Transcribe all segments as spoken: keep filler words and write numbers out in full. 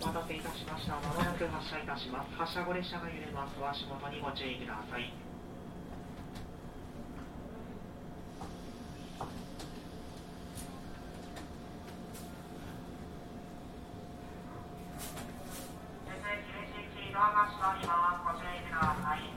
待たせいたしました。まもなく発車いたします。発車後列車が揺れます。お足元にご注意ください。ドアが閉まります。ご注意ください。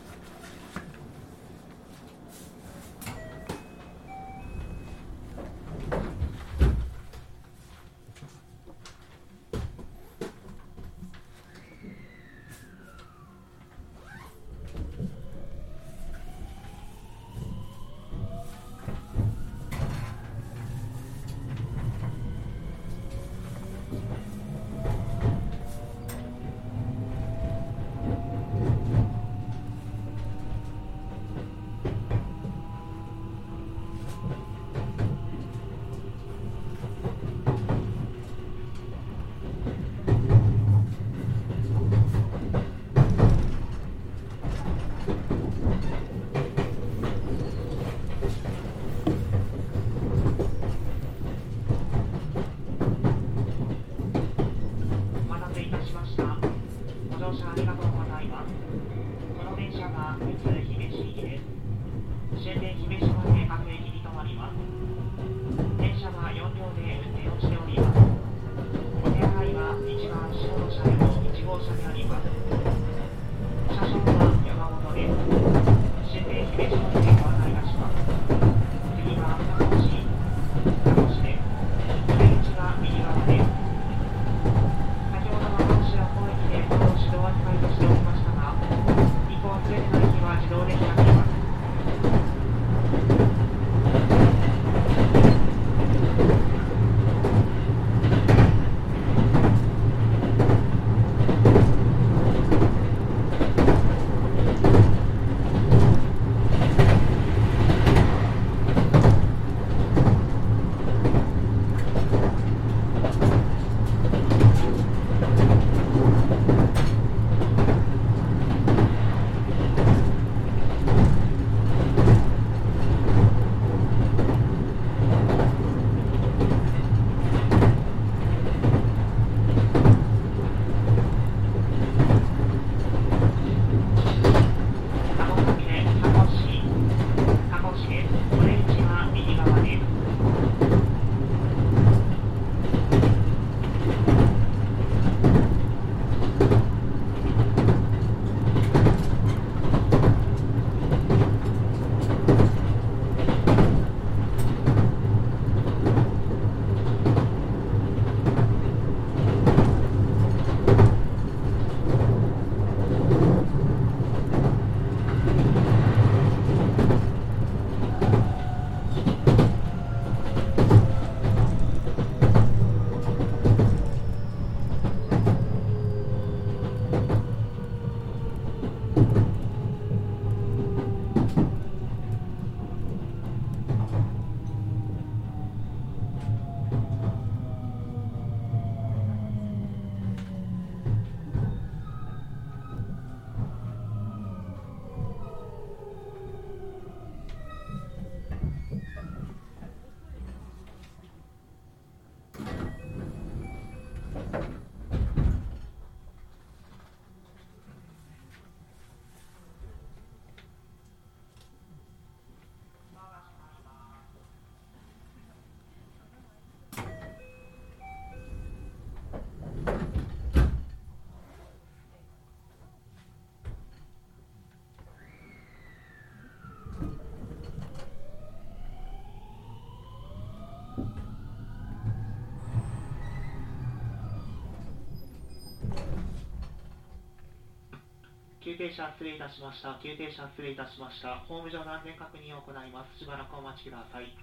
急停車失礼いたしました。急停車失礼いたしました。ホーム上の安全確認を行います。しばらくお待ちください。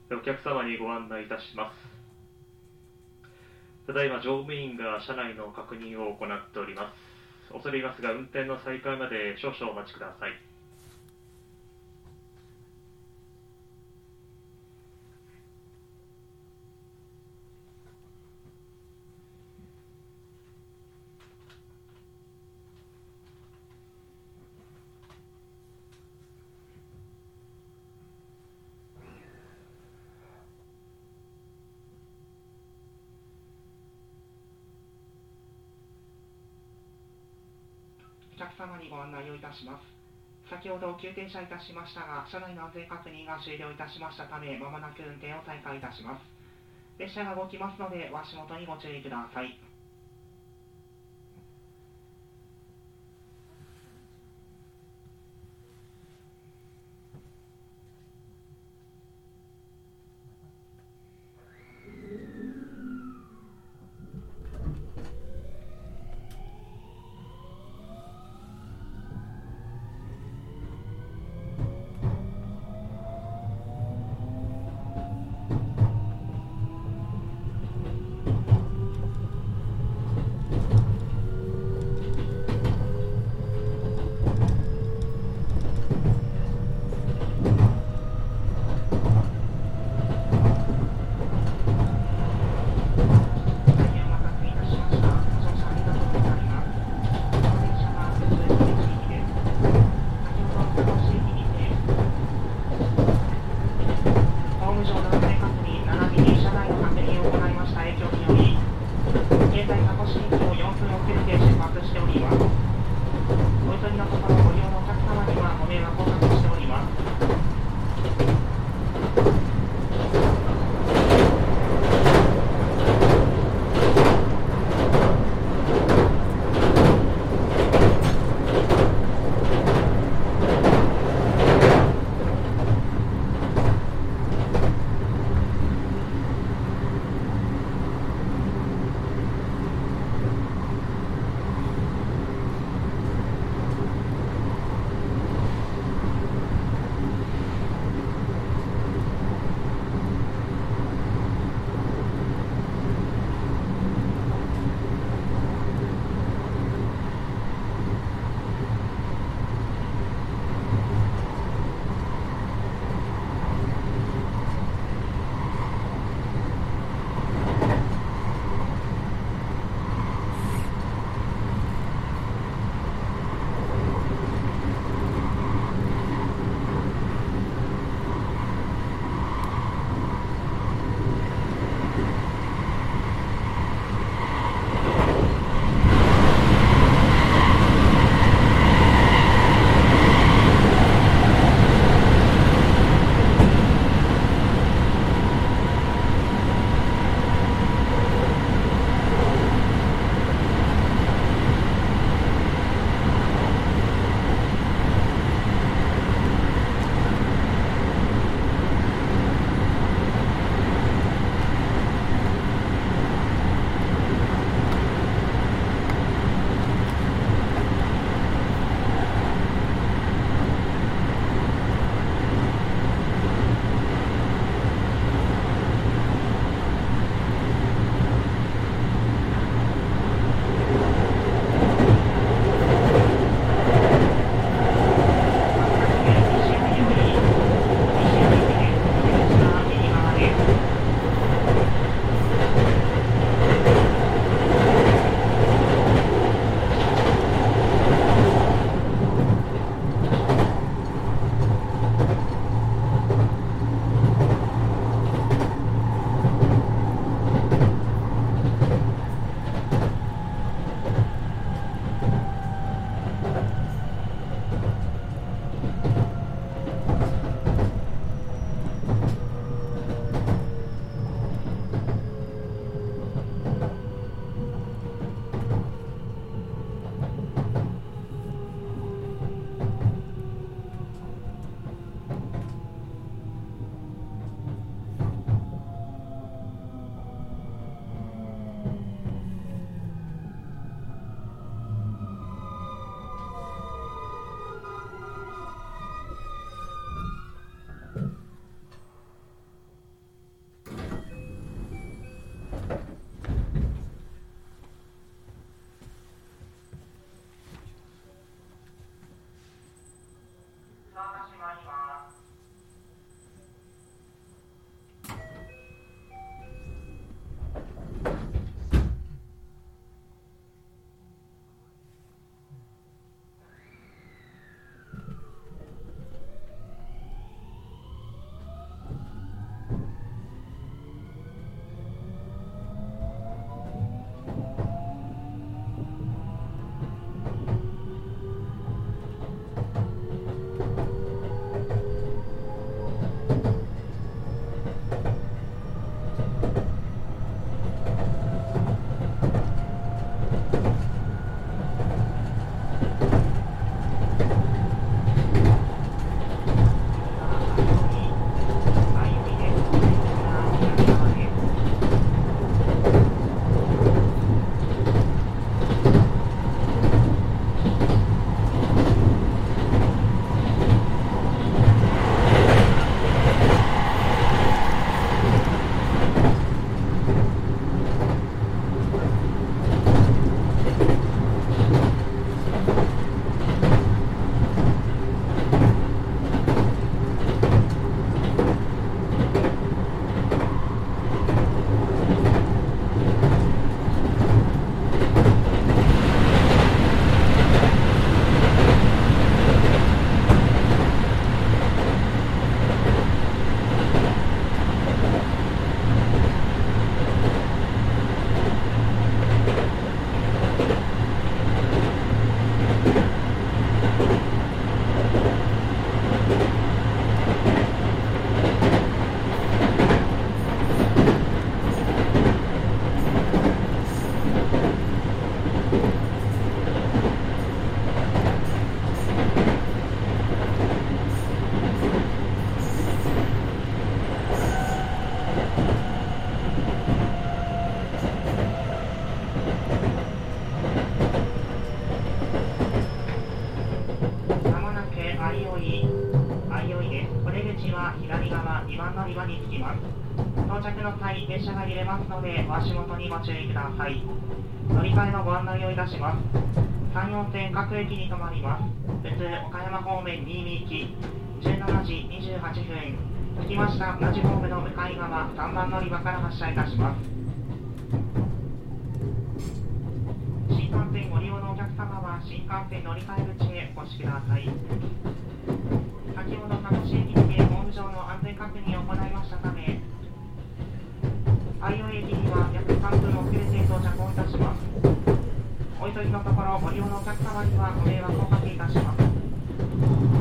お客様にご案内いたします。ただいま乗務員が車内の確認を行っております。恐れ入りますが、運転の再開まで少々お待ちください。 お客様にご案内をいたします。先ほど急停車いたしましたが、車内の安全確認が終了いたしましたため、まもなく運転を再開いたします。列車が動きますので、お足元にご注意ください。 まります。到着の際、列車が揺れますので、お足元にご注意ください。乗り換えのご案内をいたします。山陽線各駅に停まります。普通岡山方面新見行き、じゅうしちじにじゅうはっぷん。着きました同じホームの向かい側、さんばん乗り場から発車いたします。新幹線ご利用のお客様は、新幹線乗り換え口へお越しください。先ほど鹿児島駅にてホーム上の安全確認を行いましたため、相生駅には約さんぷん遅れて到着をいたします。お急ぎのところ、ご利用のお客様にはご迷惑をおかけいたします。